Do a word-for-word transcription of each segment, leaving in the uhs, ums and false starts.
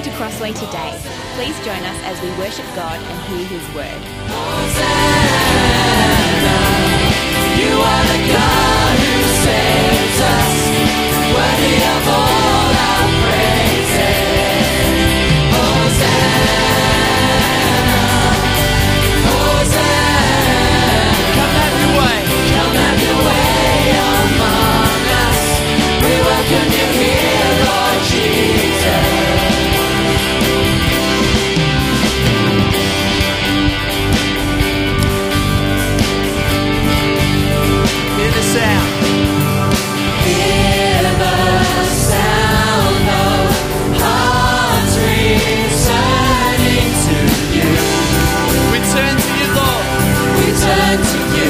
to Crossway today. Please join us as we worship God and hear His word. Hosanna, you are the God who saves us, worthy of all our praises. Hosanna, Hosanna, come have your way, come have your way among us. We welcome you here, Lord Jesus. Hear the sound. Hear the sound of hearts returning to you. We turn to you, Lord. We turn to you.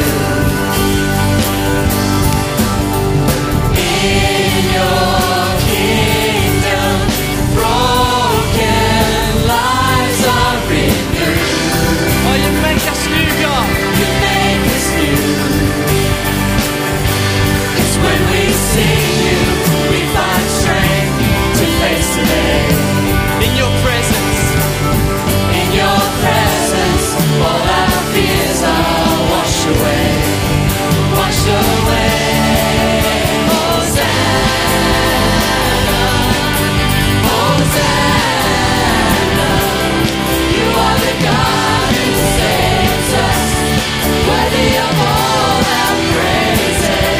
In your kingdom, broken lives are renewed. Oh, you make us new, God. You make us new. When we sing you, we find strength to face today. In your presence, in your presence, all our fears are washed away, washed away. Hosanna, Hosanna, you are the God who saves us, worthy of all our praises.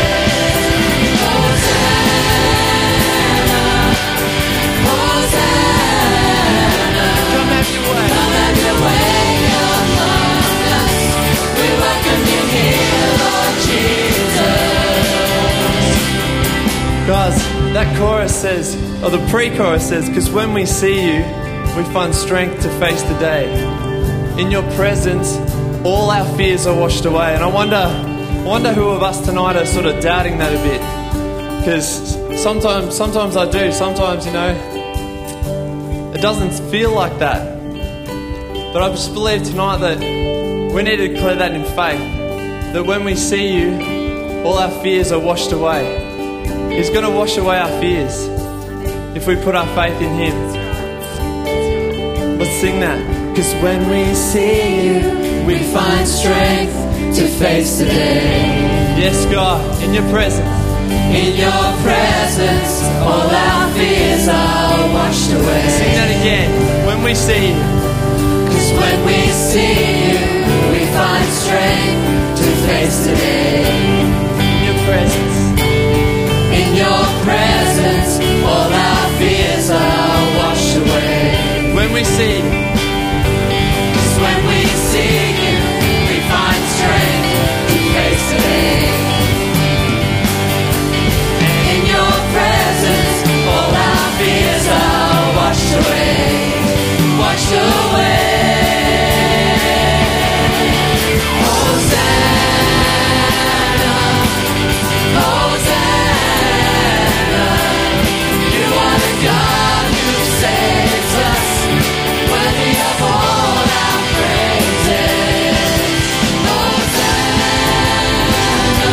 Guys, that chorus says, or the pre-chorus says, because when we see you, we find strength to face the day. In your presence, all our fears are washed away. And I wonder, I wonder who of us tonight are sort of doubting that a bit. Because sometimes, sometimes I do. Sometimes, you know, it doesn't feel like that. But I just believe tonight that we need to declare that in faith. That when we see you, all our fears are washed away. He's going to wash away our fears if we put our faith in Him. Let's sing that. Because when we see you, we find strength to face the day. Yes, God, in your presence. In your presence, all our fears are washed away. Sing that again. When we see you. Because when we see you, we find strength to face the day. In your presence. In your presence, all our fears are washed away. When we see you, 'cause when we see you, we find strength to face the day. In your presence, all our fears are washed away, washed away. Hosanna, Hosanna, you are the God who saves us, worthy of all our praises. Hosanna,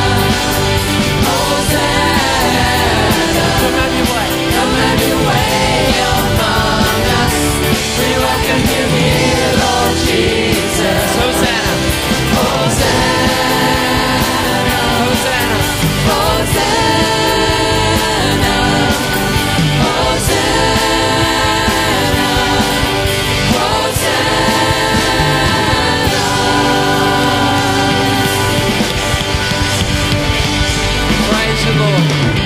Hosanna, come have your way, come have your way among us. We welcome you here, Lord Jesus. Hosanna, Hosanna, Hosanna, Hosanna, Hosanna, Hosanna. Praise you, Lord.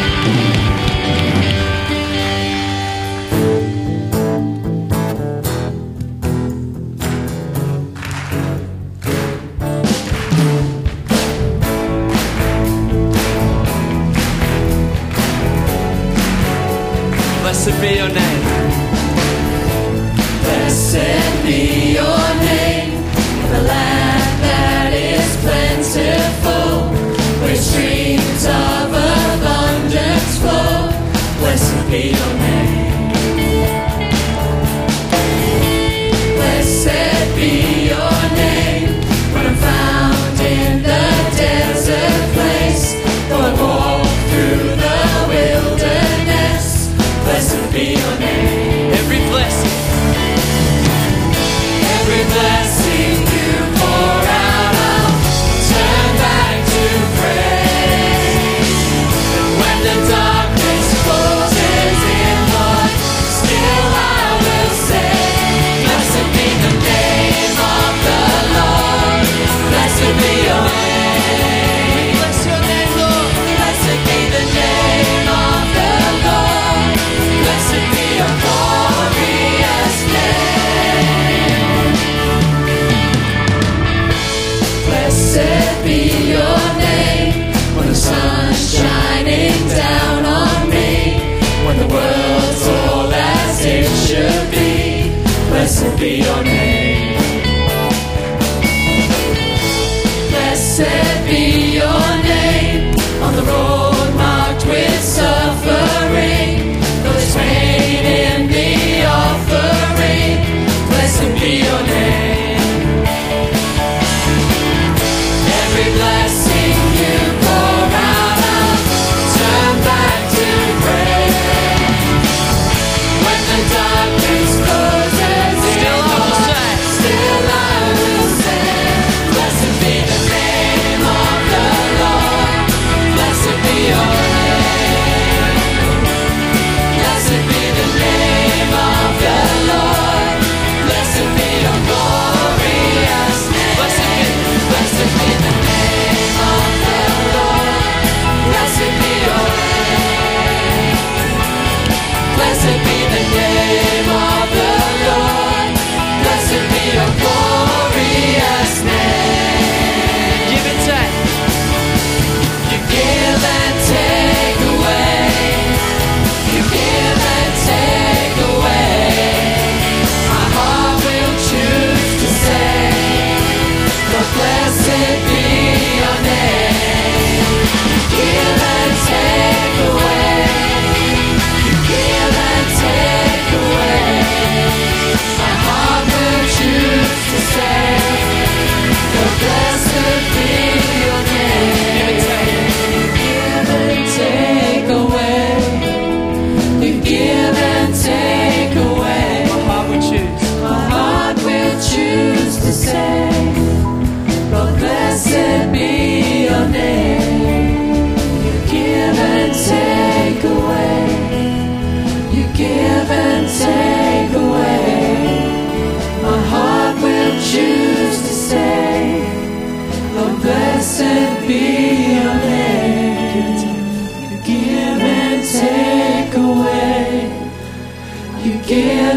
Blessed be your name. Blessed be your name, the land that is plentiful, where streams of abundance flow. Blessed be your name. Blessed be your name, when I'm found in the desert place, though I walk through the wilderness. Blessed be your name. Every blessing,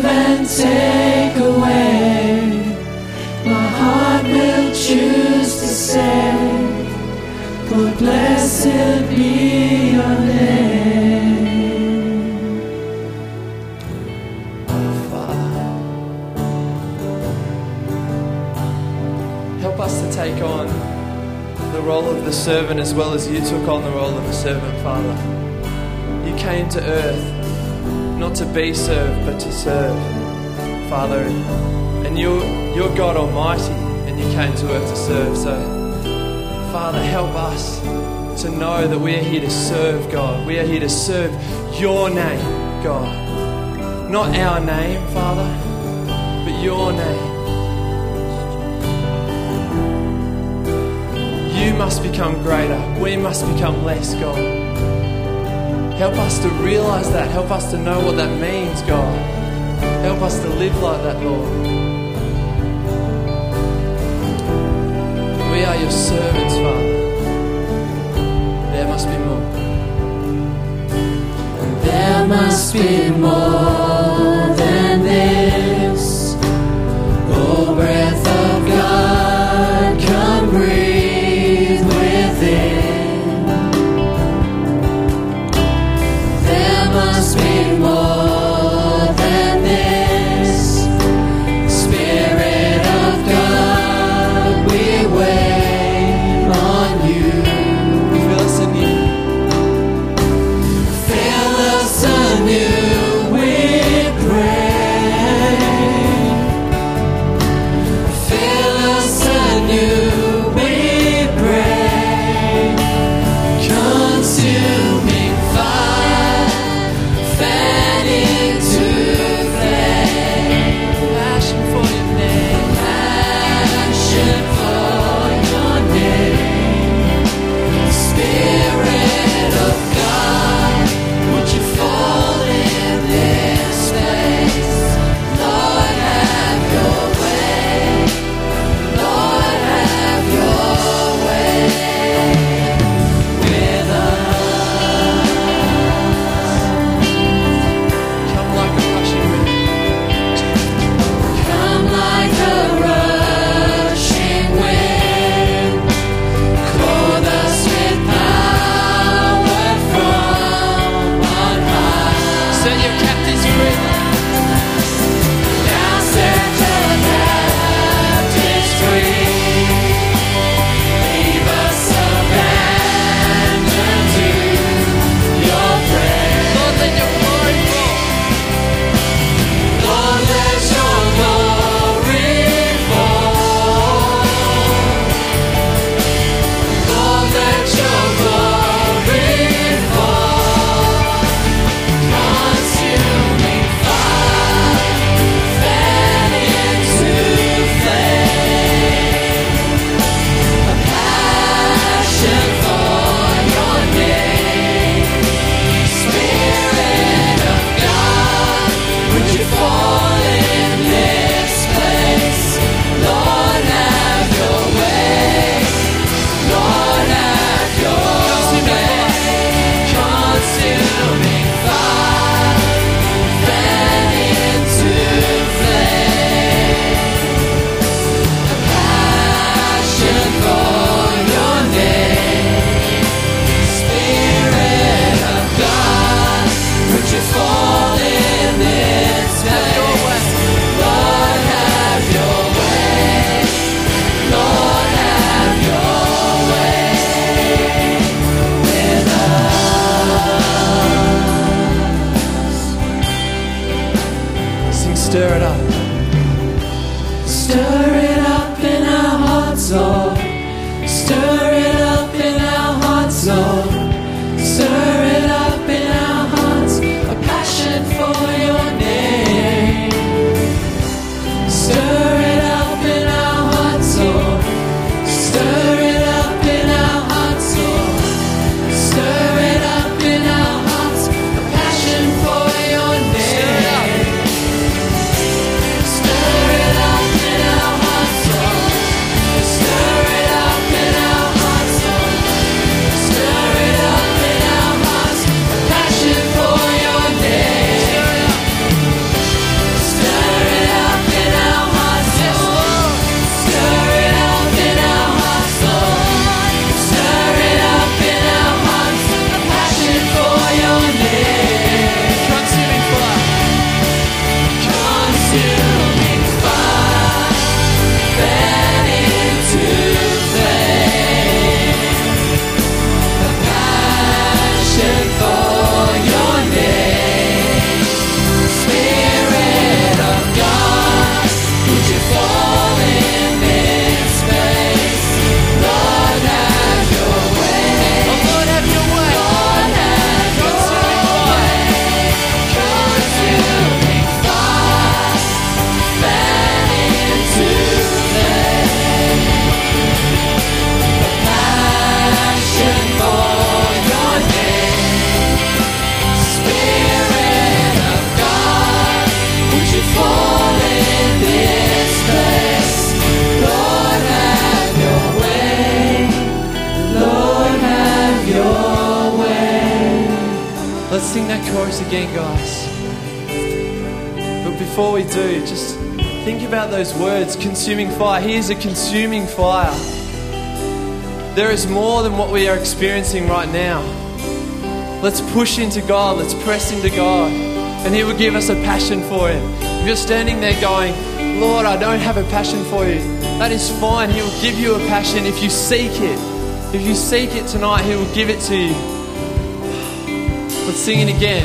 and take away. My heart will choose to say, Lord, blessed be your name. Father, help us to take on the role of the servant as well as you took on the role of the servant, Father. You came to earth not to be served but to serve, Father, and you're, you're God Almighty, and you came to earth to serve. So Father, help us to know that we are here to serve, God. We are here to serve your name, God. Not our name, Father, but your name. You must become greater. We must become less, God. Help us to realize that. Help us to know what that means, God. Help us to live like that, Lord. We are your servants, Father. There must be more. There must be more than this. Oh, breath of God, come breathe within. There must be more than this. Spirit of God, we wait on you. Fill us anew. Fill us anew, we pray. Fill us anew, we pray. Consuming fire, fanning to flame. Passion for your name. Passion for your name. Spirit of God, would you fall in this place? Lord, have your way. Lord, have your way with us. Come like a rushing wind. Come like a rushing wind. Clothe us with power from on high. Set your captives free. Now set your captives free. Leave us abandoned to your praise. Lord, let your glory fall. Lord, let your glory fall. Lord, let your glory fall. Consuming fire, fan into flame. A passion for your name. Spirit of God, would you fall in this place? Lord, have your way. Lord, have your way. Consuming fire, fan into flame. A passion for your name. Spirit of God, would you fall in this place? Lord, have your way. Lord, have your way with us. Sing, stir it up. Stir it up in our hearts, Lord. Stir it up in our hearts, Lord. Stir it up in our hearts. A passion for your name. Stir it up in our hearts, Lord. Stir it up in our hearts, Lord. Stir it up in our hearts. A passion for your name. Stir it up in our hearts. sing that chorus again, guys. But before we do, just think about those words, consuming fire. He is a consuming fire. There is more than what we are experiencing right now. Let's push into God. Let's press into God. And He will give us a passion for Him. If you're standing there going, Lord, I don't have a passion for you, that is fine. He will give you a passion if you seek it. If you seek it tonight, He will give it to you. Let's sing it again.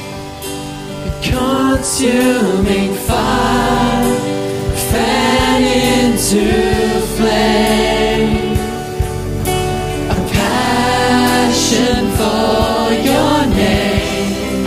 Consuming fire, fan into flame, a passion for your name.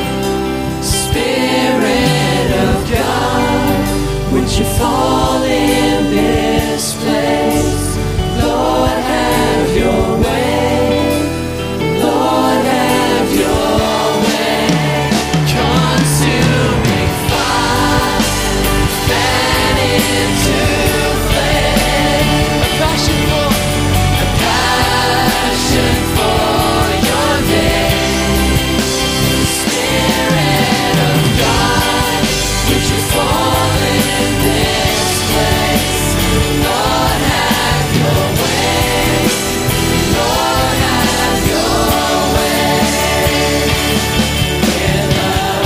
Spirit of God, would you fall in this place? Lord, have your way. Lord, have your way. Consuming fire, fan into flame. A passion for, a passion for your name. Spirit of God, would you fall in this place? Lord, have your way. Lord, have your way with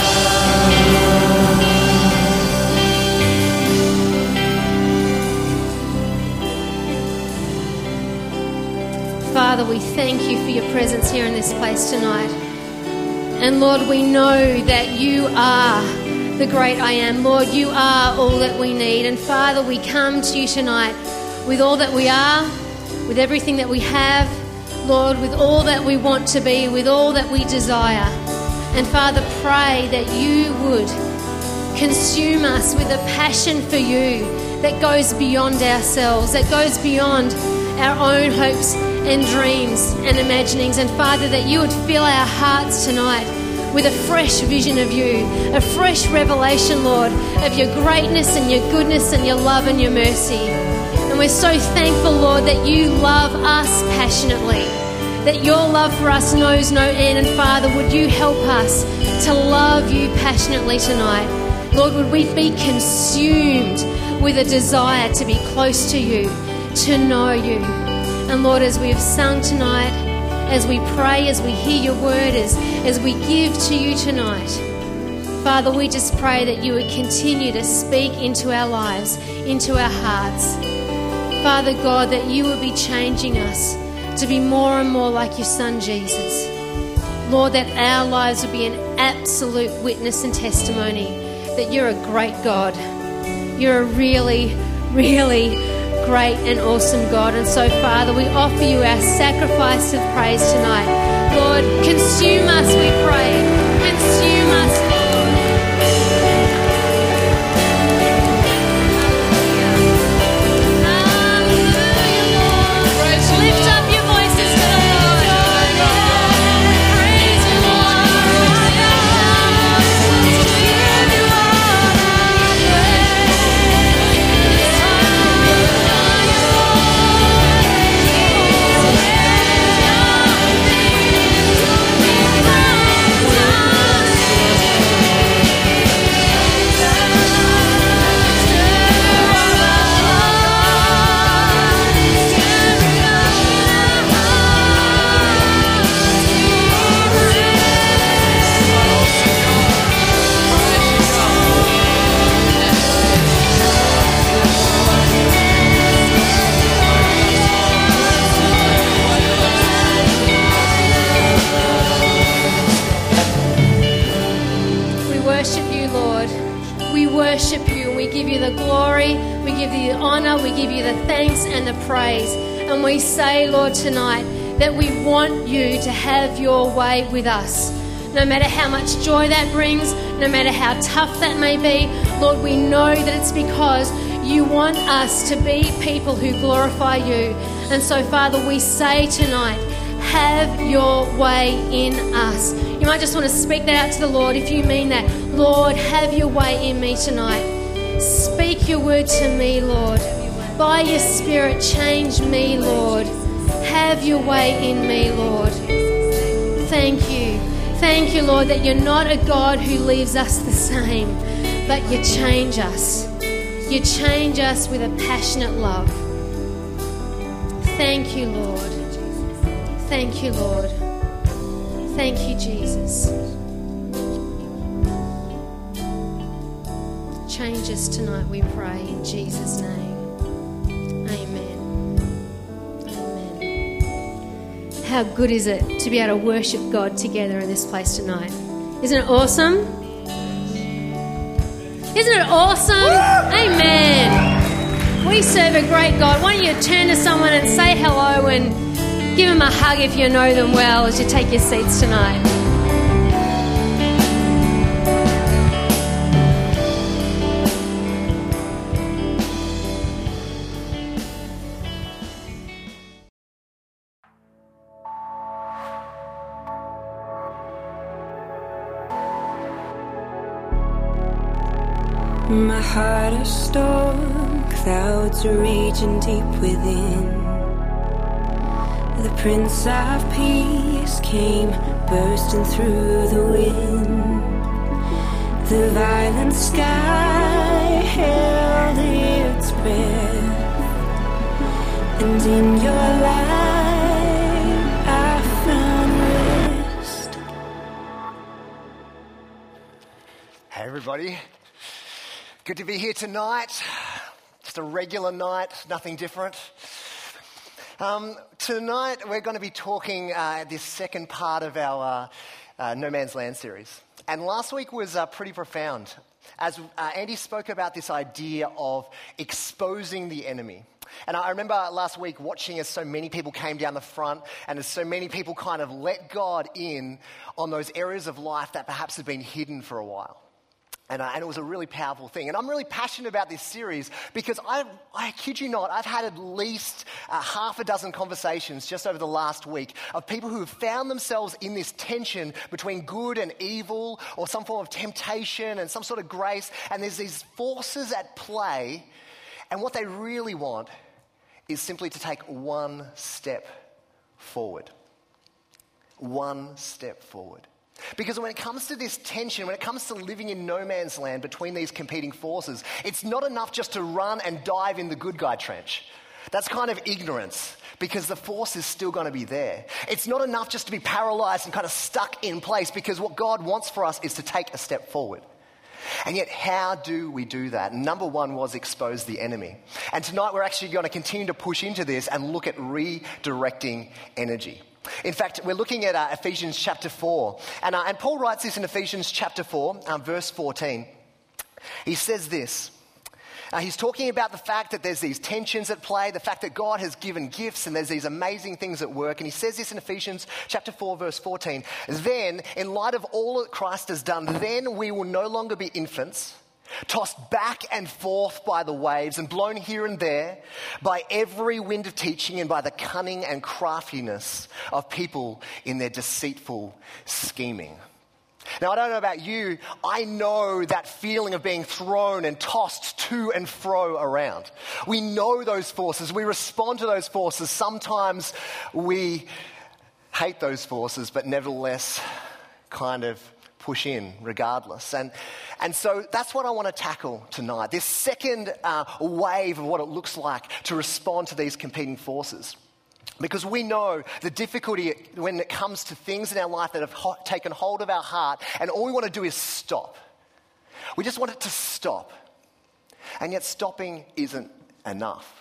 us. Father, we thank you for your presence here in this place tonight. And Lord, we know that you are the great I am. Lord, you are all that we need. And Father, we come to you tonight with all that we are, with everything that we have, Lord, with all that we want to be, with all that we desire. And Father, pray that you would consume us with a passion for you that goes beyond ourselves, that goes beyond our own hopes and dreams and imaginings. And Father, that you would fill our hearts tonight with a fresh vision of you, a fresh revelation, Lord, of your greatness and your goodness and your love and your mercy. And we're so thankful, Lord, that you love us passionately, that your love for us knows no end. And Father, would you help us to love you passionately tonight? Lord, would we be consumed with a desire to be close to you, to know you. And Lord, as we have sung tonight, as we pray, as we hear your word, as, as we give to you tonight, Father, we just pray that you would continue to speak into our lives, into our hearts. Father God, that you would be changing us to be more and more like your Son, Jesus. Lord, that our lives would be an absolute witness and testimony that you're a great God. You're a really, really great and awesome God. And so, Father, we offer you our sacrifice of praise tonight. Lord, consume us, we pray. Consume us, Lord. Hallelujah, Lord. Lift up your voices to the Lord. Praise you, Lord. Worship you, and we give you the glory, we give you the honor, we give you the thanks and the praise. And we say, Lord, tonight that we want you to have your way with us. No matter how much joy that brings, no matter how tough that may be, Lord, we know that it's because you want us to be people who glorify you. And so, Father, we say tonight, have your way in us. You might just want to speak that out to the Lord if you mean that. Lord, have your way in me tonight. Speak your word to me, Lord. By your Spirit, change me, Lord. Have your way in me, Lord. Thank you. Thank you, Lord, that you're not a God who leaves us the same, but you change us. You change us with a passionate love. Thank you, Lord. Thank you, Lord. Thank you, Jesus. Change us tonight, we pray, in Jesus' name. Amen. Amen. How good is it to be able to worship God together in this place tonight? Isn't it awesome? Isn't it awesome? Amen. We serve a great God. Why don't you turn to someone and say hello and give them a hug if you know them well as you take your seats tonight. My heart a storm, clouds are raging deep within. The Prince of Peace came bursting through the wind. The violent sky held its breath, and in your light I found rest. Hey everybody. Good to be here tonight. Just a regular night, nothing different. Um, tonight we're going to be talking uh, this second part of our uh, uh, No Man's Land series. And last week was uh, pretty profound as uh, Andy spoke about this idea of exposing the enemy. And I remember last week watching as so many people came down the front and as so many people kind of let God in on those areas of life that perhaps had been hidden for a while. And, uh, and it was a really powerful thing. And I'm really passionate about this series because I, I kid you not, I've had at least uh, half a dozen conversations just over the last week of people who have found themselves in this tension between good and evil or some form of temptation and some sort of grace. And there's these forces at play. And what they really want is simply to take one step forward. One step forward. Because when it comes to this tension, when it comes to living in no man's land between these competing forces, it's not enough just to run and dive in the good guy trench. That's kind of ignorance because the force is still going to be there. It's not enough just to be paralyzed and kind of stuck in place because what God wants for us is to take a step forward. And yet, how do we do that? Number one was expose the enemy. And tonight we're actually going to continue to push into this and look at redirecting energy. In fact, we're looking at uh, Ephesians chapter four. And, uh, and Paul writes this in Ephesians chapter four, um, verse fourteen. He says this. Uh, he's talking about the fact that there's these tensions at play, the fact that God has given gifts and there's these amazing things at work. And he says this in Ephesians chapter four, verse fourteen. Then, in light of all that Christ has done, then we will no longer be infants, tossed back and forth by the waves and blown here and there by every wind of teaching and by the cunning and craftiness of people in their deceitful scheming. Now, I don't know about you, I know that feeling of being thrown and tossed to and fro around. We know those forces, we respond to those forces. Sometimes we hate those forces, but nevertheless kind of push in regardless. And and so that's what I want to tackle tonight, this second uh, wave of what it looks like to respond to these competing forces. Because we know the difficulty when it comes to things in our life that have ho- taken hold of our heart, and all we want to do is stop. We just want it to stop. And yet stopping isn't enough.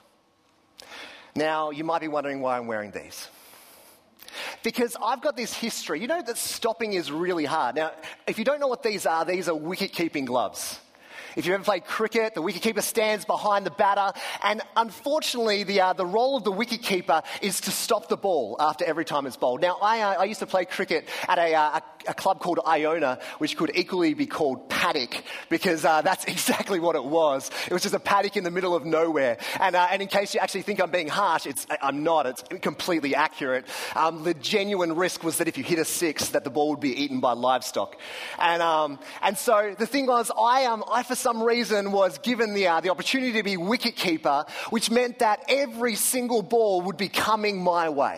Now, you might be wondering why I'm wearing these. Because I've got this history. You know that stopping is really hard. Now, if you don't know what these are, these are wicket-keeping gloves. If you've ever played cricket, the wicketkeeper stands behind the batter, and unfortunately, the uh, the role of the wicketkeeper is to stop the ball after every time it's bowled. Now, I uh, I used to play cricket at a, uh, a club called Iona, which could equally be called paddock, because uh, that's exactly what it was. It was just a paddock in the middle of nowhere. And uh, and in case you actually think I'm being harsh, it's I'm not. It's completely accurate. Um, the genuine risk was that if you hit a six, that the ball would be eaten by livestock. And um and so the thing was, I um I for some reason was given the uh, the opportunity to be wicketkeeper, which meant that every single ball would be coming my way.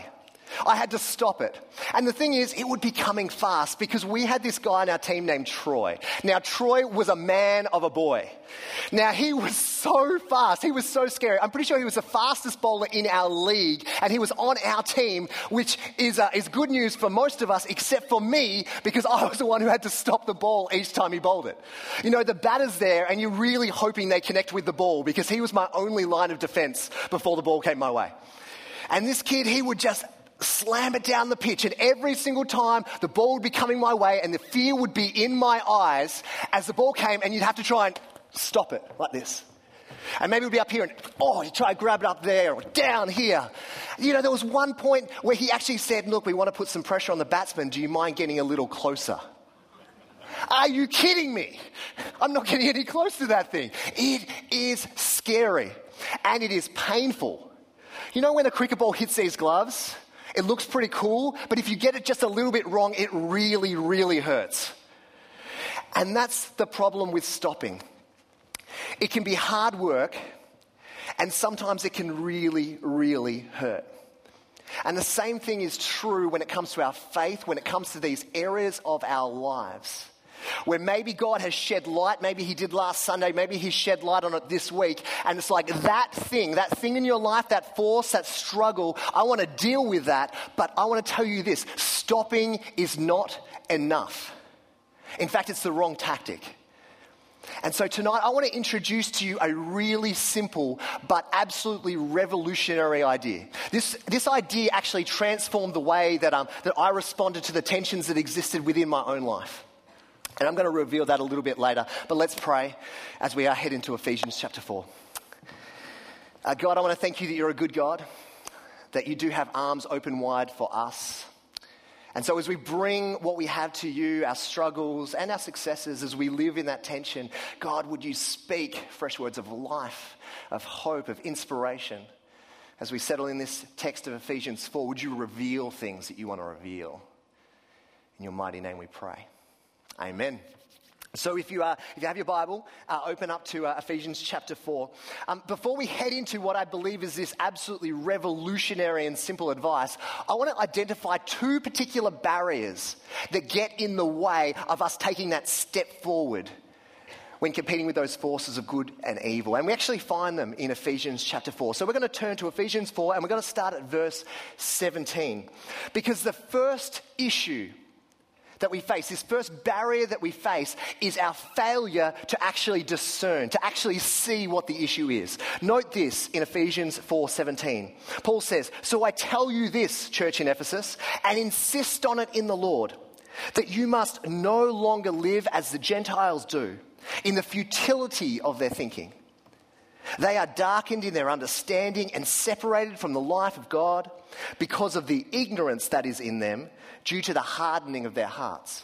I had to stop it. And the thing is, it would be coming fast because we had this guy on our team named Troy. Now, Troy was a man of a boy. Now, he was so fast. He was so scary. I'm pretty sure he was the fastest bowler in our league, and he was on our team, which is, uh, is good news for most of us, except for me, because I was the one who had to stop the ball each time he bowled it. You know, the batter's there, and you're really hoping they connect with the ball because he was my only line of defense before the ball came my way. And this kid, he would just slam it down the pitch, and every single time the ball would be coming my way and the fear would be in my eyes as the ball came, and you'd have to try and stop it like this. And maybe it would be up here and, oh, you try to grab it up there or down here. You know, there was one point where he actually said, look, we want to put some pressure on the batsman. Do you mind getting a little closer? Are you kidding me? I'm not getting any close to that thing. It is scary and it is painful. You know when a cricket ball hits these gloves? It looks pretty cool, but if you get it just a little bit wrong, it really, really hurts. And that's the problem with stopping. It can be hard work, and sometimes it can really, really hurt. And the same thing is true when it comes to our faith, when it comes to these areas of our lives, where maybe God has shed light, maybe he did last Sunday, maybe he shed light on it this week, and it's like that thing, that thing in your life, that force, that struggle, I want to deal with that, but I want to tell you this, stopping is not enough. In fact, it's the wrong tactic. And so tonight I want to introduce to you a really simple but absolutely revolutionary idea. This, this idea actually transformed the way that, um, that I responded to the tensions that existed within my own life. And I'm going to reveal that a little bit later. But let's pray as we are head into Ephesians chapter four. Uh, God, I want to thank you that you're a good God, that you do have arms open wide for us. And so as we bring what we have to you, our struggles and our successes, as we live in that tension, God, would you speak fresh words of life, of hope, of inspiration. As we settle in this text of Ephesians four, would you reveal things that you want to reveal? In your mighty name we pray. Amen. So if you, uh, if you have your Bible, uh, open up to uh, Ephesians chapter four. Um, before we head into what I believe is this absolutely revolutionary and simple advice, I want to identify two particular barriers that get in the way of us taking that step forward when competing with those forces of good and evil. And we actually find them in Ephesians chapter four. So we're going to turn to Ephesians four and we're going to start at verse seventeen. Because the first issue that we face, this first barrier that we face is our failure to actually discern, to actually see what the issue is. Note this in Ephesians four seventeen. Paul says, "So I tell you this, church in Ephesus, and insist on it in the Lord, that you must no longer live as the Gentiles do, in the futility of their thinking. They are darkened in their understanding and separated from the life of God because of the ignorance that is in them due to the hardening of their hearts."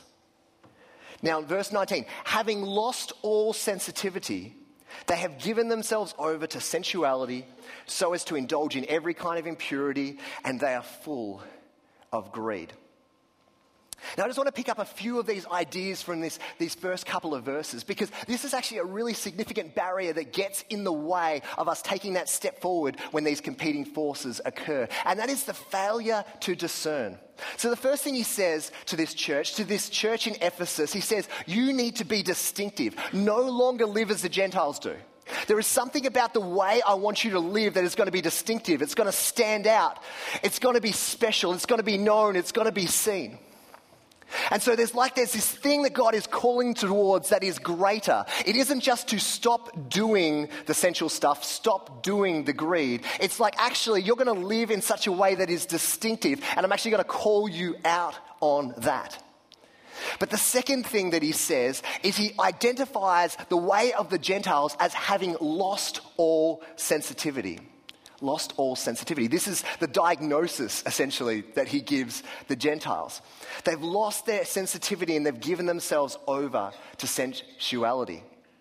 Now in verse nineteen, having lost all sensitivity, they have given themselves over to sensuality so as to indulge in every kind of impurity, and they are full of greed. Now I just want to pick up a few of these ideas from this, these first couple of verses, because this is actually a really significant barrier that gets in the way of us taking that step forward when these competing forces occur. And that is the failure to discern. So the first thing he says to this church, to this church in Ephesus, he says, you need to be distinctive. No longer live as the Gentiles do. There is something about the way I want you to live that is going to be distinctive. It's going to stand out. It's going to be special. It's going to be known. It's going to be seen. And so there's like there's this thing that God is calling towards that is greater. It isn't just to stop doing the sensual stuff, stop doing the greed. It's like actually you're going to live in such a way that is distinctive, and I'm actually going to call you out on that. But the second thing that he says is he identifies the way of the Gentiles as having lost all sensitivity. Lost all sensitivity. This is the diagnosis, essentially, that he gives the Gentiles. They've lost their sensitivity and they've given themselves over to sensuality.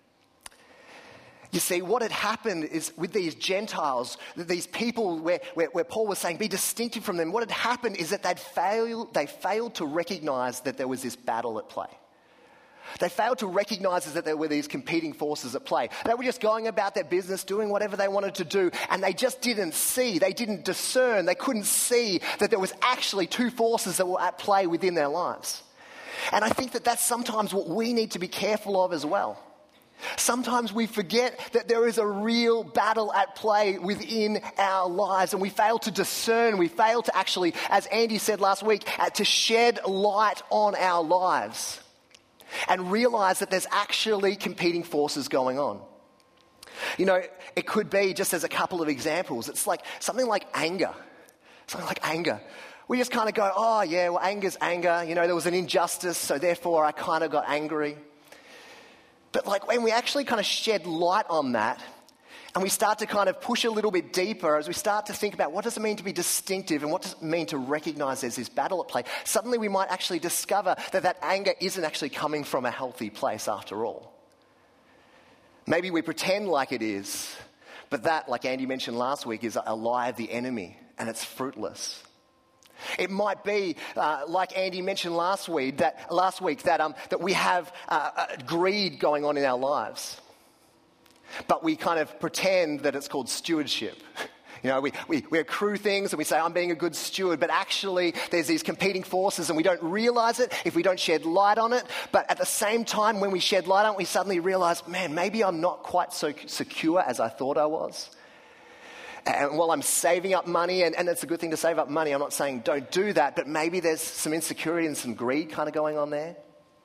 You see, what had happened is with these Gentiles, these people where, where, where Paul was saying, be distinctive from them, what had happened is that they'd failed, they failed to recognize that there was this battle at play. They failed to recognize that there were these competing forces at play. They were just going about their business, doing whatever they wanted to do, and they just didn't see, they didn't discern, they couldn't see that there was actually two forces that were at play within their lives. And I think that that's sometimes what we need to be careful of as well. Sometimes we forget that there is a real battle at play within our lives, and we fail to discern, we fail to actually, as Andy said last week, uh, to shed light on our lives and realize that there's actually competing forces going on. You know, it could be, just as a couple of examples, it's like something like anger. Something like anger. We just kind of go, oh yeah, well anger's anger. You know, there was an injustice, so therefore I kind of got angry. But like when we actually kind of shed light on that, and we start to kind of push a little bit deeper as we start to think about what does it mean to be distinctive and what does it mean to recognize there's this battle at play, suddenly we might actually discover that that anger isn't actually coming from a healthy place after all. Maybe we pretend like it is, but that, like Andy mentioned last week, is a lie of the enemy, and it's fruitless. It might be, uh, like Andy mentioned last week, that last week that um, that we have uh, uh, greed going on in our lives, but we kind of pretend that it's called stewardship. You know, we, we, we accrue things and we say, I'm being a good steward, but actually there's these competing forces and we don't realize it if we don't shed light on it. But at the same time, when we shed light on it, we suddenly realize, man, maybe I'm not quite so secure as I thought I was. And while I'm saving up money, and, and it's a good thing to save up money, I'm not saying don't do that, but maybe there's some insecurity and some greed kind of going on there.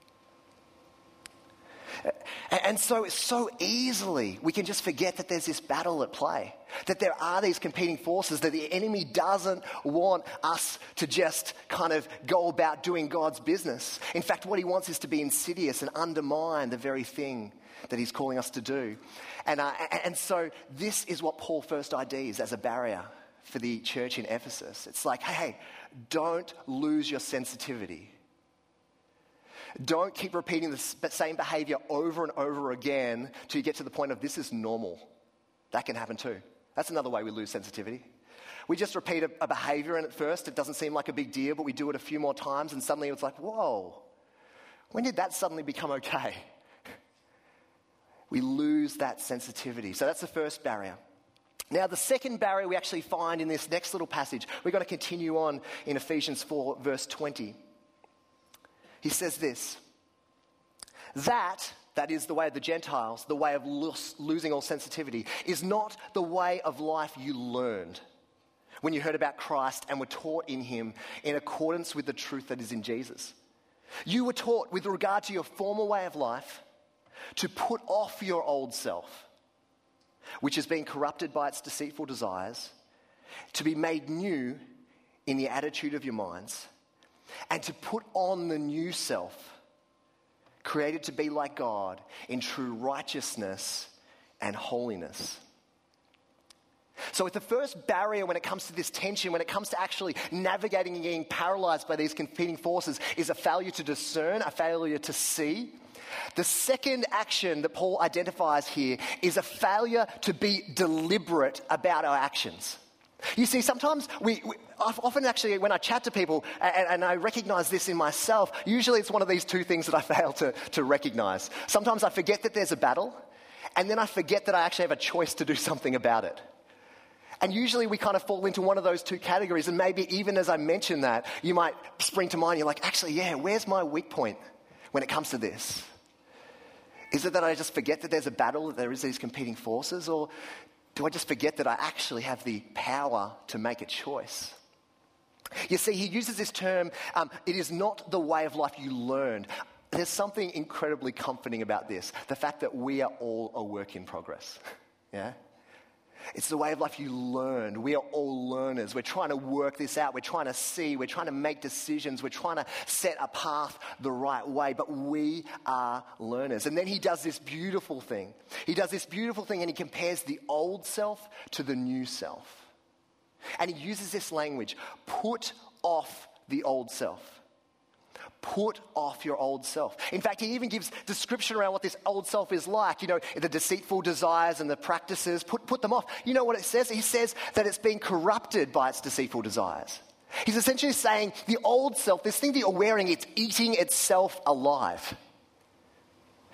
And so, so easily we can just forget that there's this battle at play, that there are these competing forces, that the enemy doesn't want us to just kind of go about doing God's business. In fact, what he wants is to be insidious and undermine the very thing that he's calling us to do. And, uh, and so this is what Paul first I Ds as a barrier for the church in Ephesus. It's like, hey, hey, don't lose your sensitivity. Don't keep repeating the same behavior over and over again till you get to the point of this is normal. That can happen too. That's another way we lose sensitivity. We just repeat a, a behavior, and at first it doesn't seem like a big deal, but we do it a few more times and suddenly it's like, whoa, when did that suddenly become okay? We lose that sensitivity. So that's the first barrier. Now, the second barrier we actually find in this next little passage, we're going to continue on in Ephesians four, verse twenty. He says this, that, that is the way of the Gentiles, the way of lo- losing all sensitivity, is not the way of life you learned when you heard about Christ and were taught in him in accordance with the truth that is in Jesus. You were taught with regard to your former way of life to put off your old self, which has been corrupted by its deceitful desires, to be made new in the attitude of your minds, and to put on the new self, created to be like God in true righteousness and holiness. So with the first barrier when it comes to this tension, when it comes to actually navigating and getting paralyzed by these competing forces, is a failure to discern, a failure to see. The second action that Paul identifies here is a failure to be deliberate about our actions. You see, sometimes we, we often actually when I chat to people, and, and I recognize this in myself, usually it's one of these two things that I fail to, to recognize. Sometimes I forget that there's a battle, and then I forget that I actually have a choice to do something about it. And usually we kind of fall into one of those two categories, and maybe even as I mention that, you might spring to mind, you're like, actually, yeah, where's my weak point when it comes to this? Is it that I just forget that there's a battle, that there is these competing forces, or do I just forget that I actually have the power to make a choice? You see, he uses this term, um, it is not the way of life you learned. There's something incredibly comforting about this, the fact that we are all a work in progress. Yeah? It's the way of life you learned. We are all learners. We're trying to work this out. We're trying to see. We're trying to make decisions. We're trying to set a path the right way. But we are learners. And then he does this beautiful thing. He does this beautiful thing and he compares the old self to the new self. And he uses this language, put off the old self. Put off your old self. In fact, he even gives description around what this old self is like. You know, the deceitful desires and the practices, put, put them off. You know what it says? He says that it's been corrupted by its deceitful desires. He's essentially saying the old self, this thing that you're wearing, it's eating itself alive.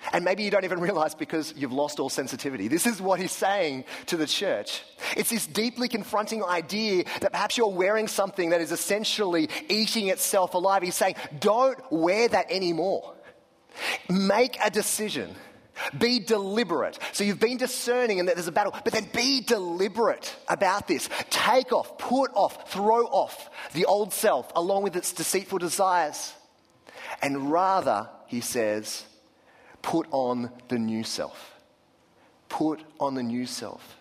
And maybe you don't even realize because you've lost all sensitivity. This is what he's saying to the church. It's this deeply confronting idea that perhaps you're wearing something that is essentially eating itself alive. He's saying, don't wear that anymore. Make a decision. Be deliberate. So you've been discerning and that there's a battle, but then be deliberate about this. Take off, put off, throw off the old self along with its deceitful desires. And rather, he says, put on the new self. Put on the new self.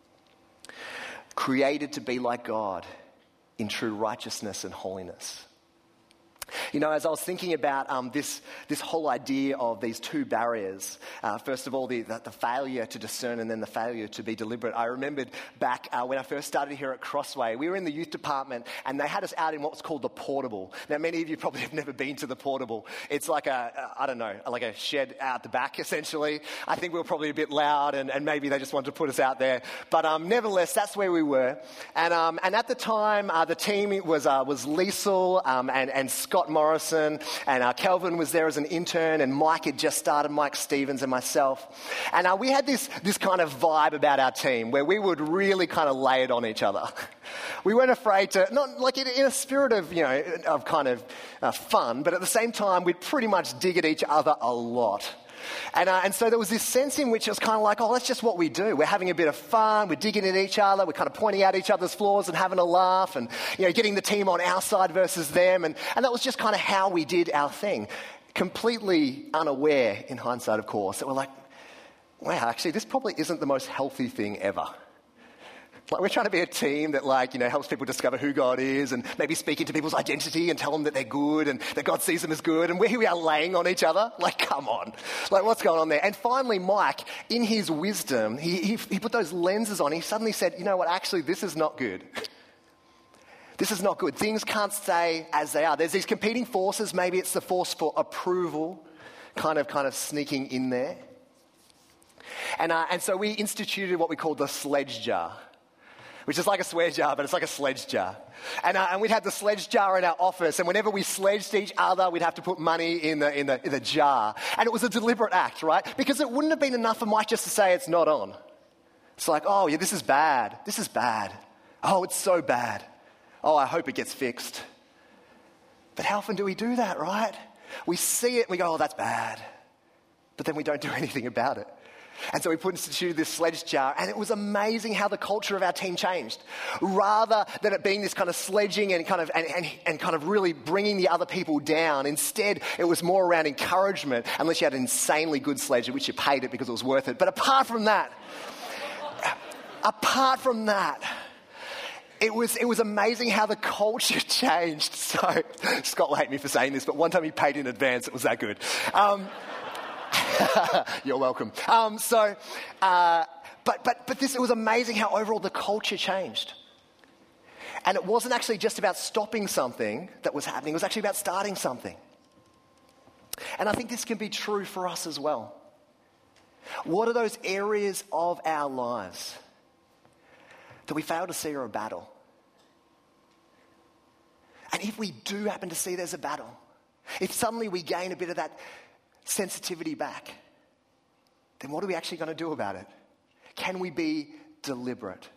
Created to be like God in true righteousness and holiness. You know, as I was thinking about um, this this whole idea of these two barriers, uh, first of all, the, the, the failure to discern and then the failure to be deliberate. I remembered back uh, when I first started here at Crossway, we were in the youth department and they had us out in what was called the Portable. Now, many of you probably have never been to the Portable. It's like a, a I don't know, like a shed out the back, essentially. I think we were probably a bit loud and, and maybe they just wanted to put us out there. But um, nevertheless, that's where we were. And um, and at the time, uh, the team was, uh, was Liesl um, and, and Scott Morrison, and uh, Kelvin was there as an intern, and Mike had just started, Mike Stevens and myself. And uh, we had this, this kind of vibe about our team where we would really kind of lay it on each other. We weren't afraid to, not like in, in a spirit of, you know, of kind of uh, fun, but at the same time, we'd pretty much dig at each other a lot. And, uh, and so there was this sense in which it was kind of like, oh, that's just what we do. We're having a bit of fun. We're digging at each other. We're kind of pointing out each other's flaws and having a laugh and, you know, getting the team on our side versus them. And, and that was just kind of how we did our thing. Completely unaware, in hindsight, of course, that we're like, wow, actually, this probably isn't the most healthy thing ever. Like, we're trying to be a team that, like, you know, helps people discover who God is and maybe speak into people's identity and tell them that they're good and that God sees them as good. And here we are laying on each other. Like, come on. Like, what's going on there? And finally, Mike, in his wisdom, he, he, he put those lenses on. He suddenly said, you know what, actually, this is not good. This is not good. Things can't stay as they are. There's these competing forces. Maybe it's the force for approval kind of, kind of sneaking in there. And, uh, and so we instituted what we called the sledge jar, which is like a swear jar, but it's like a sledge jar. And, uh, and we'd have the sledge jar in our office, and whenever we sledged each other, we'd have to put money in the, in the, in the jar. And it was a deliberate act, right? Because it wouldn't have been enough for Mike just to say it's not on. It's like, oh, yeah, this is bad. This is bad. Oh, it's so bad. Oh, I hope it gets fixed. But how often do we do that, right? We see it and we go, oh, that's bad. But then we don't do anything about it. And so we put instituted this sledge jar, and it was amazing how the culture of our team changed. Rather than it being this kind of sledging and kind of and, and, and kind of really bringing the other people down, instead it was more around encouragement, unless you had an insanely good sledge, which you paid it because it was worth it. But apart from that, apart from that, It was, it was amazing how the culture changed. So, Scott will hate me for saying this, but one time he paid in advance, it was that good. Um, You're welcome. Um, so, uh, but, but, but this, it was amazing how overall the culture changed. And it wasn't actually just about stopping something that was happening, it was actually about starting something. And I think this can be true for us as well. What are those areas of our lives that we fail to see are a battle? And if we do happen to see there's a battle, if suddenly we gain a bit of that sensitivity back, then what are we actually going to do about it? Can we be deliberate?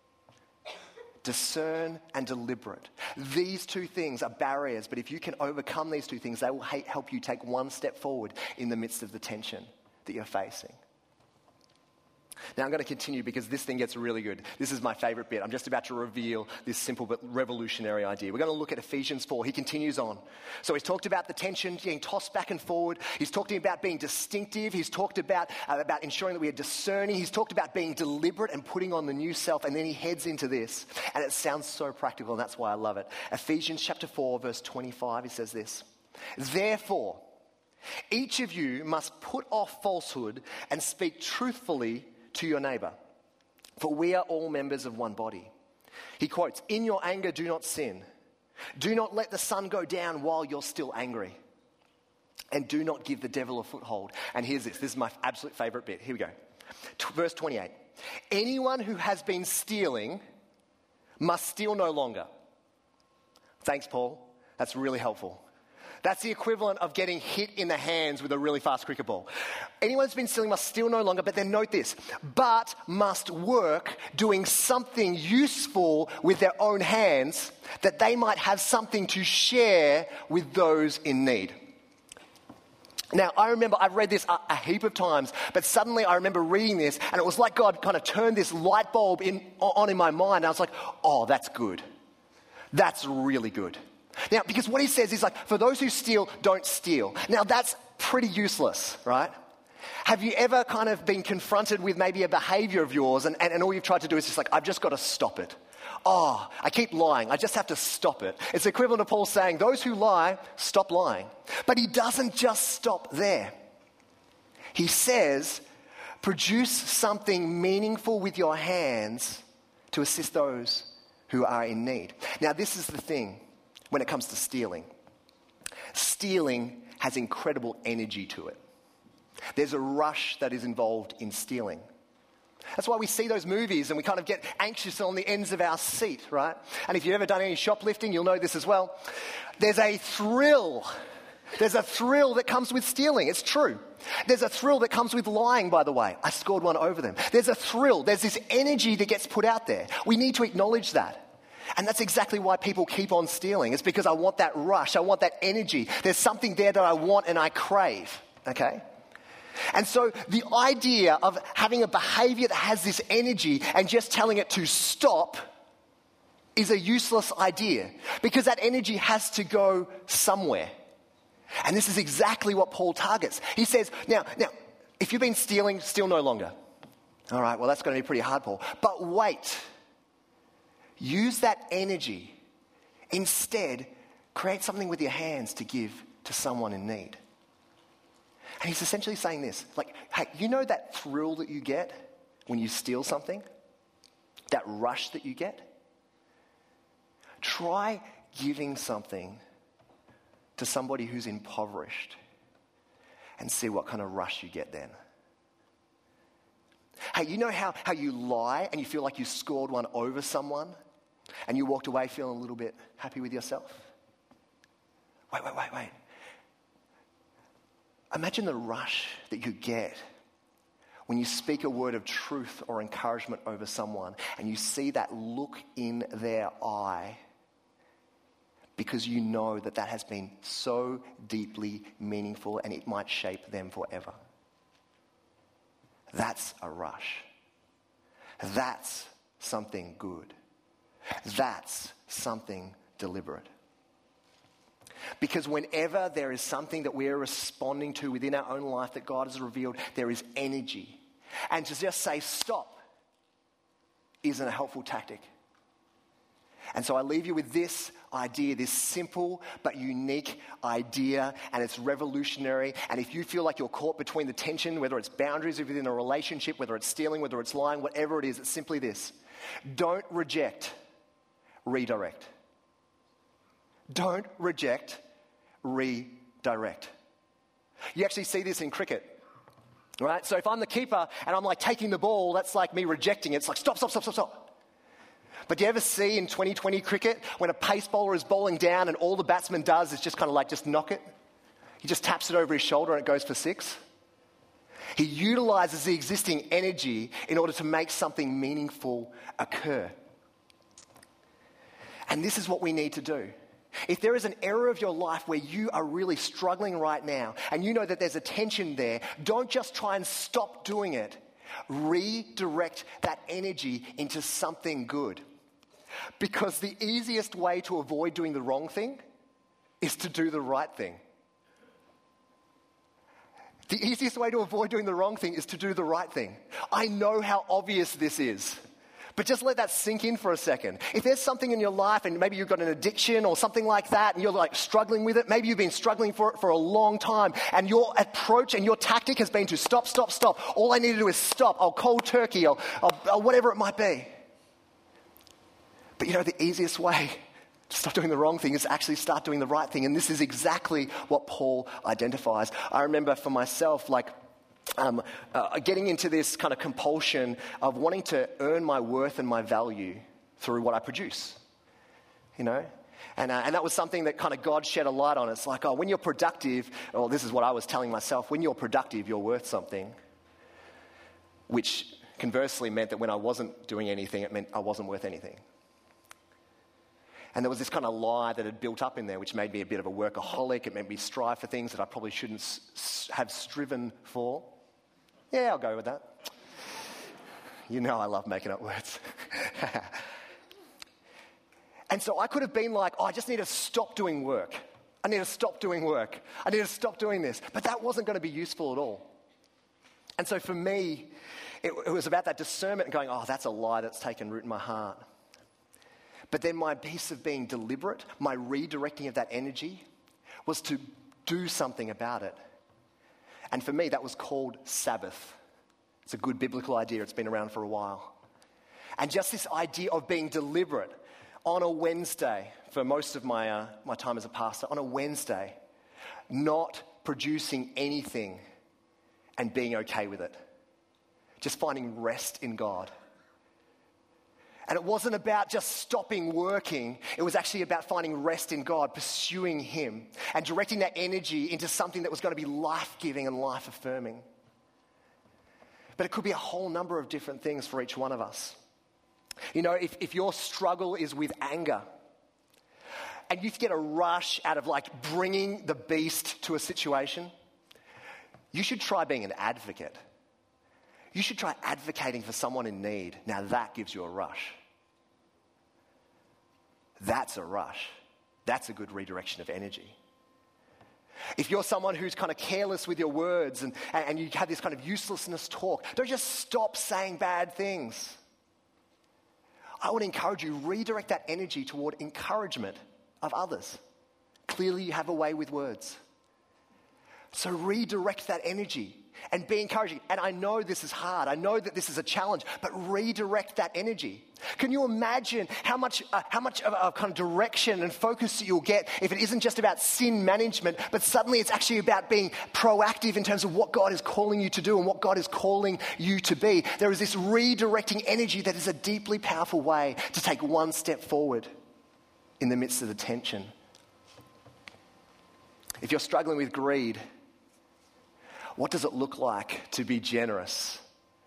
Discern and deliberate. These two things are barriers, but if you can overcome these two things, they will help you take one step forward in the midst of the tension that you're facing. Now I'm going to continue because this thing gets really good. This is my favorite bit. I'm just about to reveal this simple but revolutionary idea. We're going to look at Ephesians four. He continues on. So he's talked about the tension getting tossed back and forward. He's talked about being distinctive. He's talked about, uh, about ensuring that we are discerning. He's talked about being deliberate and putting on the new self. And then he heads into this. And it sounds so practical, and that's why I love it. Ephesians chapter four, verse twenty-five, he says this. Therefore, each of you must put off falsehood and speak truthfully to your neighbor, for we are all members of one body. He quotes, in your anger, do not sin. Do not let the sun go down while you're still angry. And do not give the devil a foothold. And here's this. This is my absolute favorite bit. Here we go. Verse twenty-eight. Anyone who has been stealing must steal no longer. Thanks, Paul. That's really helpful. That's the equivalent of getting hit in the hands with a really fast cricket ball. Anyone who's been stealing must steal no longer, but then note this, but must work doing something useful with their own hands that they might have something to share with those in need. Now, I remember, I've read this a, a heap of times, but suddenly I remember reading this, and it was like God kind of turned this light bulb in, on in my mind. I was like, oh, that's good. That's really good. Now, because what he says is like, for those who steal, don't steal. Now, that's pretty useless, right? Have you ever kind of been confronted with maybe a behavior of yours and, and, and all you've tried to do is just like, I've just got to stop it. Oh, I keep lying. I just have to stop it. It's equivalent to Paul saying, those who lie, stop lying. But he doesn't just stop there. He says, produce something meaningful with your hands to assist those who are in need. Now, this is the thing. When it comes to stealing, stealing has incredible energy to it. There's a rush that is involved in stealing. That's why we see those movies and we kind of get anxious on the ends of our seat, right? And if you've ever done any shoplifting, you'll know this as well. There's a thrill. There's a thrill that comes with stealing. It's true. There's a thrill that comes with lying, by the way. I scored one over them. There's a thrill. There's this energy that gets put out there. We need to acknowledge that. And that's exactly why people keep on stealing. It's because I want that rush. I want that energy. There's something there that I want and I crave. Okay? And so the idea of having a behavior that has this energy and just telling it to stop is a useless idea because that energy has to go somewhere. And this is exactly what Paul targets. He says, now, now, if you've been stealing, steal no longer. All right, well, that's going to be pretty hard, Paul. But wait. Use that energy. Instead, create something with your hands to give to someone in need. And he's essentially saying this, like, hey, you know that thrill that you get when you steal something? That rush that you get? Try giving something to somebody who's impoverished and see what kind of rush you get then. Hey, you know how, how you lie and you feel like you scored one over someone? And you walked away feeling a little bit happy with yourself? Wait, wait, wait, wait. Imagine the rush that you get when you speak a word of truth or encouragement over someone and you see that look in their eye because you know that that has been so deeply meaningful and it might shape them forever. That's a rush. That's something good. That's something deliberate. Because whenever there is something that we are responding to within our own life that God has revealed, there is energy. And to just say stop isn't a helpful tactic. And so I leave you with this idea, this simple but unique idea, and it's revolutionary. And if you feel like you're caught between the tension, whether it's boundaries within a relationship, whether it's stealing, whether it's lying, whatever it is, it's simply this. Don't reject. Redirect. Don't reject, redirect. You actually see this in cricket, right? So if I'm the keeper and I'm like taking the ball, that's like me rejecting it. It's like stop, stop, stop, stop, stop. But do you ever see in twenty twenty cricket when a pace bowler is bowling down and all the batsman does is just kind of like just knock it? He just taps it over his shoulder and it goes for six. He utilizes the existing energy in order to make something meaningful occur. And this is what we need to do. If there is an area of your life where you are really struggling right now and you know that there's a tension there, don't just try and stop doing it. Redirect that energy into something good. Because the easiest way to avoid doing the wrong thing is to do the right thing. The easiest way to avoid doing the wrong thing is to do the right thing. I know how obvious this is. But just let that sink in for a second. If there's something in your life and maybe you've got an addiction or something like that and you're like struggling with it, maybe you've been struggling for it for a long time and your approach and your tactic has been to stop, stop, stop. All I need to do is stop. I'll cold turkey or, or, or whatever it might be. But you know, the easiest way to stop doing the wrong thing is actually start doing the right thing. And this is exactly what Paul identifies. I remember for myself, like, Um, uh, getting into this kind of compulsion of wanting to earn my worth and my value through what I produce, you know? And, uh, and that was something that kind of God shed a light on. It's like, oh, when you're productive, or this is what I was telling myself, when you're productive, you're worth something. Which conversely meant that when I wasn't doing anything, it meant I wasn't worth anything. And there was this kind of lie that had built up in there, which made me a bit of a workaholic. It made me strive for things that I probably shouldn't s- have striven for. Yeah, I'll go with that. You know I love making up words. And so I could have been like, oh, I just need to stop doing work. I need to stop doing work. I need to stop doing this. But that wasn't going to be useful at all. And so for me, it, it was about that discernment and going, oh, that's a lie that's taken root in my heart. But then my piece of being deliberate, my redirecting of that energy, was to do something about it. And for me, that was called Sabbath. It's a good biblical idea. It's been around for a while. And just this idea of being deliberate on a Wednesday, for most of my, uh, my time as a pastor, on a Wednesday, not producing anything and being okay with it. Just finding rest in God. And it wasn't about just stopping working. It was actually about finding rest in God, pursuing Him, and directing that energy into something that was going to be life-giving and life-affirming. But it could be a whole number of different things for each one of us. You know, if, if your struggle is with anger, and you get a rush out of like bringing the beast to a situation, you should try being an advocate. You should try advocating for someone in need. Now that gives you a rush. That's a rush. That's a good redirection of energy. If you're someone who's kind of careless with your words and, and you have this kind of uselessness talk, don't just stop saying bad things. I would encourage you, redirect that energy toward encouragement of others. Clearly you have a way with words. So redirect that energy and be encouraging. And I know this is hard. I know that this is a challenge, but redirect that energy. Can you imagine how much uh, how much of a kind of direction and focus that you'll get if it isn't just about sin management, but suddenly it's actually about being proactive in terms of what God is calling you to do and what God is calling you to be. There is this redirecting energy that is a deeply powerful way to take one step forward in the midst of the tension. If you're struggling with greed, what does it look like to be generous?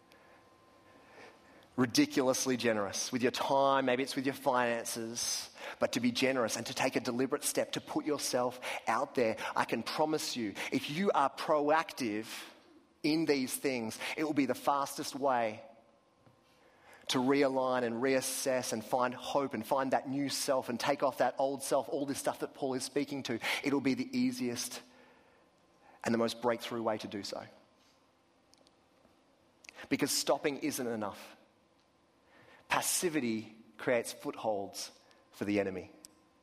Ridiculously generous with your time, maybe it's with your finances, but to be generous and to take a deliberate step to put yourself out there. I can promise you, if you are proactive in these things, it will be the fastest way to realign and reassess and find hope and find that new self and take off that old self, all this stuff that Paul is speaking to. It'll be the easiest and the most breakthrough way to do so. Because stopping isn't enough. Passivity creates footholds for the enemy.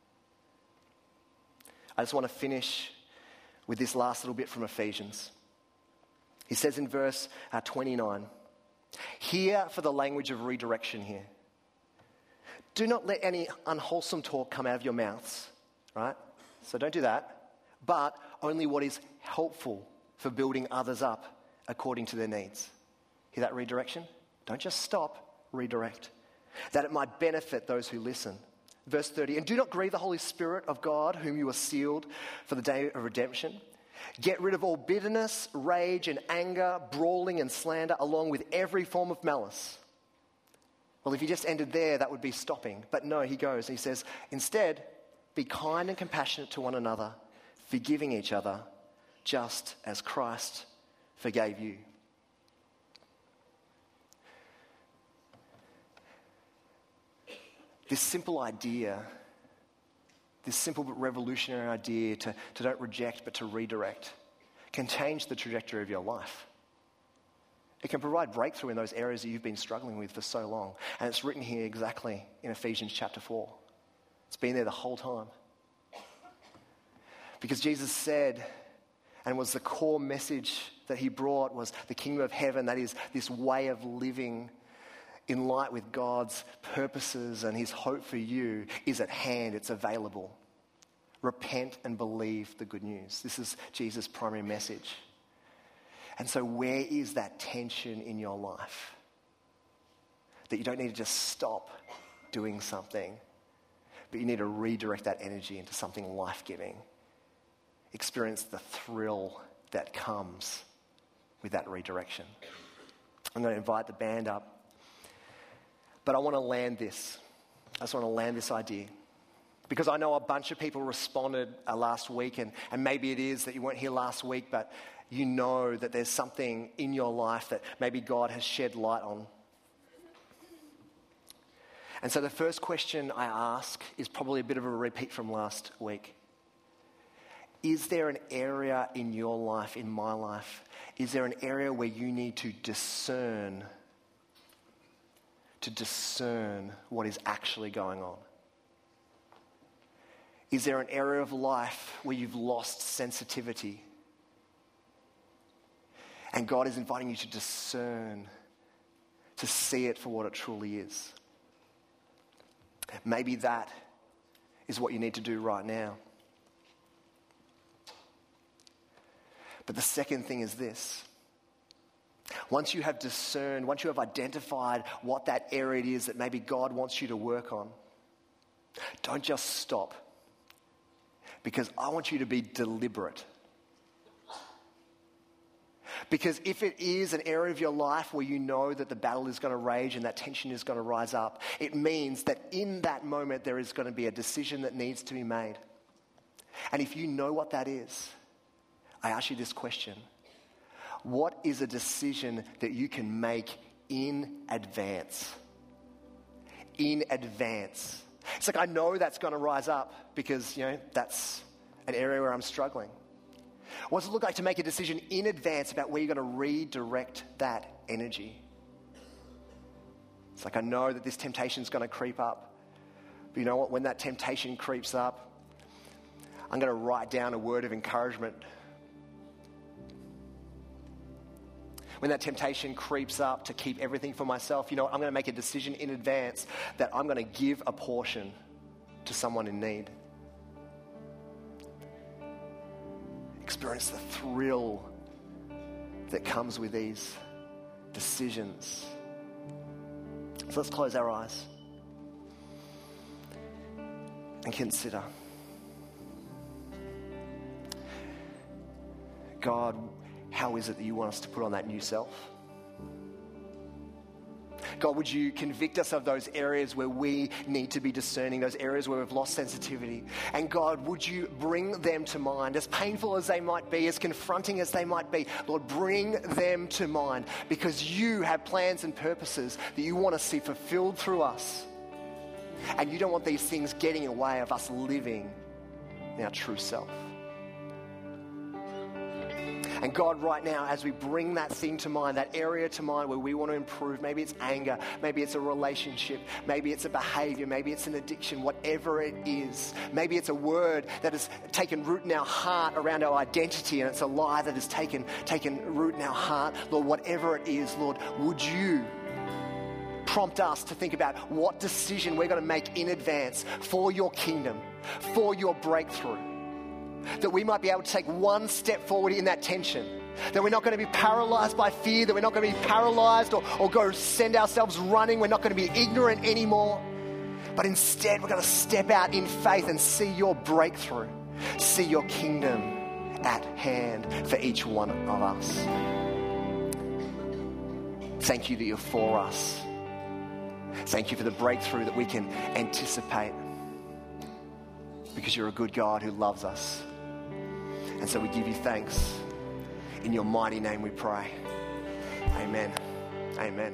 I just want to finish with this last little bit from Ephesians. He says in verse uh, twenty-nine, hear for the language of redirection here. Do not let any unwholesome talk come out of your mouths, right? So don't do that. But only what is helpful for building others up according to their needs. Hear that redirection? Don't just stop, redirect. That it might benefit those who listen. Verse thirty, and do not grieve the Holy Spirit of God, whom you are sealed for the day of redemption. Get rid of all bitterness, rage and anger, brawling and slander, along with every form of malice. Well, if you just ended there, that would be stopping. But no, he goes and he says, instead, be kind and compassionate to one another, forgiving each other, just as Christ forgave you. This simple idea, this simple but revolutionary idea to, to don't reject but to redirect, can change the trajectory of your life. It can provide breakthrough in those areas that you've been struggling with for so long. And it's written here exactly in Ephesians chapter four. It's been there the whole time. Because Jesus said, and was the core message that he brought, was the kingdom of heaven, that is this way of living in light with God's purposes and his hope for you is at hand, it's available. Repent and believe the good news. This is Jesus' primary message. And so where is that tension in your life? That you don't need to just stop doing something, but you need to redirect that energy into something life-giving. Experience the thrill that comes with that redirection. I'm going to invite the band up, but I want to land this. I just want to land this idea. Because I know a bunch of people responded uh, last week, and, and maybe it is that you weren't here last week, but you know that there's something in your life that maybe God has shed light on. And so the first question I ask is probably a bit of a repeat from last week. Is there an area in your life, in my life, is there an area where you need to discern, to discern what is actually going on? Is there an area of life where you've lost sensitivity? And God is inviting you to discern, to see it for what it truly is. Maybe that is what you need to do right now. But the second thing is this. Once you have discerned, once you have identified what that area is that maybe God wants you to work on, don't just stop. Because I want you to be deliberate. Because if it is an area of your life where you know that the battle is going to rage and that tension is going to rise up, it means that in that moment there is going to be a decision that needs to be made. And if you know what that is, I ask you this question. What is a decision that you can make in advance? In advance. It's like I know that's going to rise up because, you know, that's an area where I'm struggling. What does it look like to make a decision in advance about where you're going to redirect that energy? It's like I know that this temptation is going to creep up. But you know what? When that temptation creeps up, I'm going to write down a word of encouragement. When that temptation creeps up to keep everything for myself, you know what? I'm going to make a decision in advance that I'm going to give a portion to someone in need. Experience the thrill that comes with these decisions. So let's close our eyes and consider. God, how is it that you want us to put on that new self? God, would you convict us of those areas where we need to be discerning, those areas where we've lost sensitivity? And God, would you bring them to mind, as painful as they might be, as confronting as they might be? Lord, bring them to mind, because you have plans and purposes that you want to see fulfilled through us. And you don't want these things getting in the way of us living in our true self. And God, right now, as we bring that thing to mind, that area to mind where we want to improve, maybe it's anger, maybe it's a relationship, maybe it's a behavior, maybe it's an addiction, whatever it is. Maybe it's a word that has taken root in our heart around our identity, and it's a lie that has taken, taken root in our heart. Lord, whatever it is, Lord, would you prompt us to think about what decision we're going to make in advance for your kingdom, for your breakthrough. That we might be able to take one step forward in that tension. That we're not going to be paralyzed by fear. That we're not going to be paralyzed or, or go send ourselves running. We're not going to be ignorant anymore. But instead, we're going to step out in faith and see your breakthrough. See your kingdom at hand for each one of us. Thank you that you're for us. Thank you for the breakthrough that we can anticipate. Because you're a good God who loves us. And so we give you thanks. In your mighty name we pray. Amen. Amen.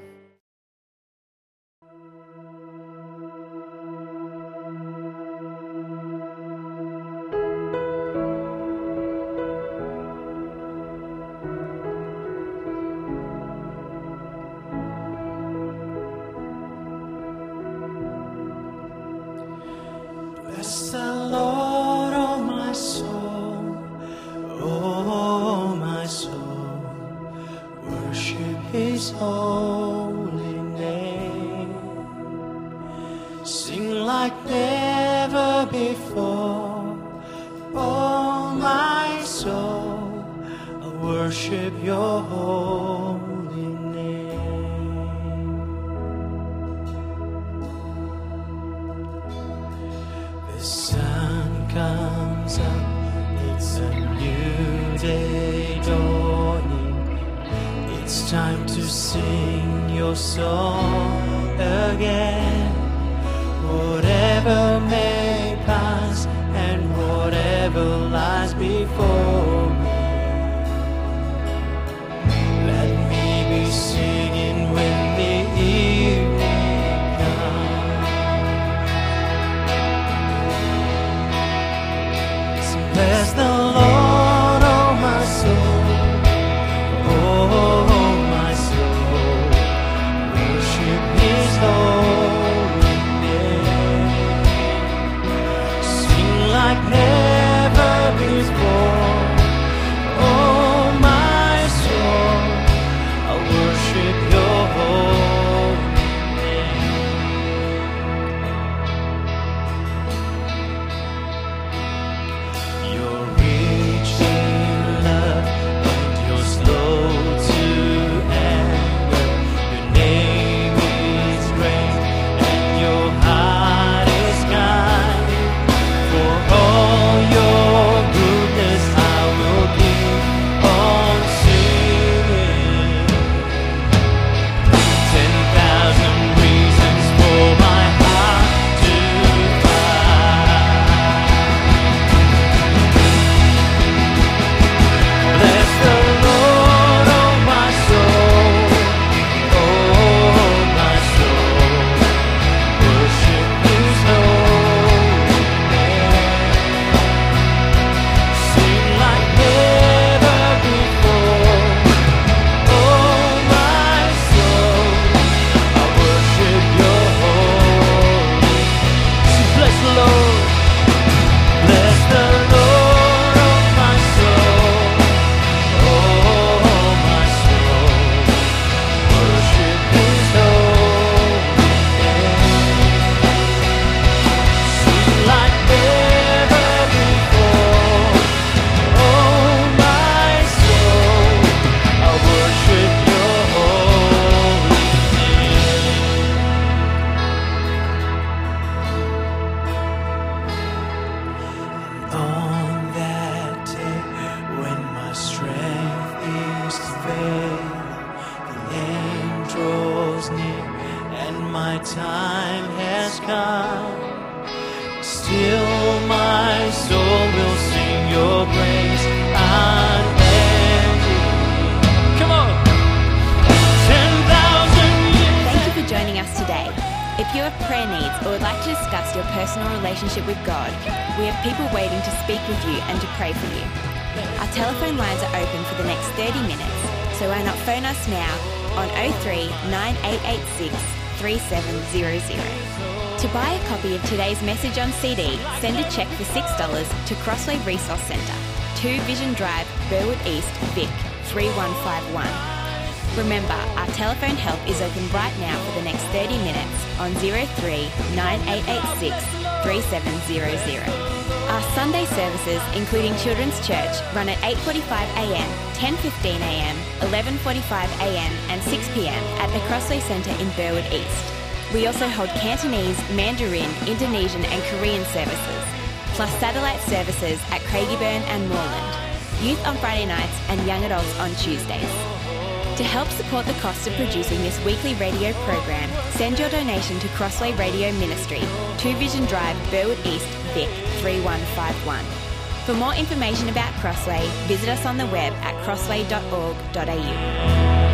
Bless the Lord, oh my soul, oh my soul, worship His holy name. Sing like never before, oh my soul, I'll worship your holy name. It's time to sing your song again. Whatever may pass and whatever lies before me, let me be singing when the evening comes. So bless the Lord, oh my soul, oh my soul, worship His holy name. Sing like never before, oh my soul, I worship Your holy name. You're rich in love and You're slow to anger. Your name is great and Your heart is kind. For all Your goodness I will keep on singing. Ten thousand reasons for my heart to find. Bless the Lord, oh my soul, oh my soul, worship His holy name. Sing like never before, oh my soul, I worship Your holy name. Bless the Lord, bless the Lord, oh my soul, oh my soul, worship His holy name. Sing like never before, oh my soul, I worship Your holy name. On that day when my strength is failed, the end draws near and my time has come. Still my soul will sing Your praise unending. Come on! Ten thousand years. Thank you for joining us today. If you have prayer needs or would like to discuss your personal relationship with God, we have people waiting to speak with you and to pray for you. Our telephone lines are open for the next thirty minutes, so why not phone us now on oh three nine eight eight six three seven zero zero. To buy a copy of today's message on C D, send a cheque for six dollars to Crossway Resource Centre, two Vision Drive, Burwood East, Vic, three one five one. Remember, our telephone help is open right now for the next thirty minutes on oh three nine eight eight six three seven zero zero. Our Sunday services, including Children's Church, run at eight forty-five a m, ten fifteen a m, eleven forty-five a m and six p m at the Crossway Centre in Burwood East. We also hold Cantonese, Mandarin, Indonesian and Korean services, plus satellite services at Craigieburn and Moreland, youth on Friday nights and young adults on Tuesdays. To help support the cost of producing this weekly radio program, send your donation to Crossway Radio Ministry, two Vision Drive, Burwood East, Vic, three one five one. For more information about Crossway, visit us on the web at crossway dot org dot a u.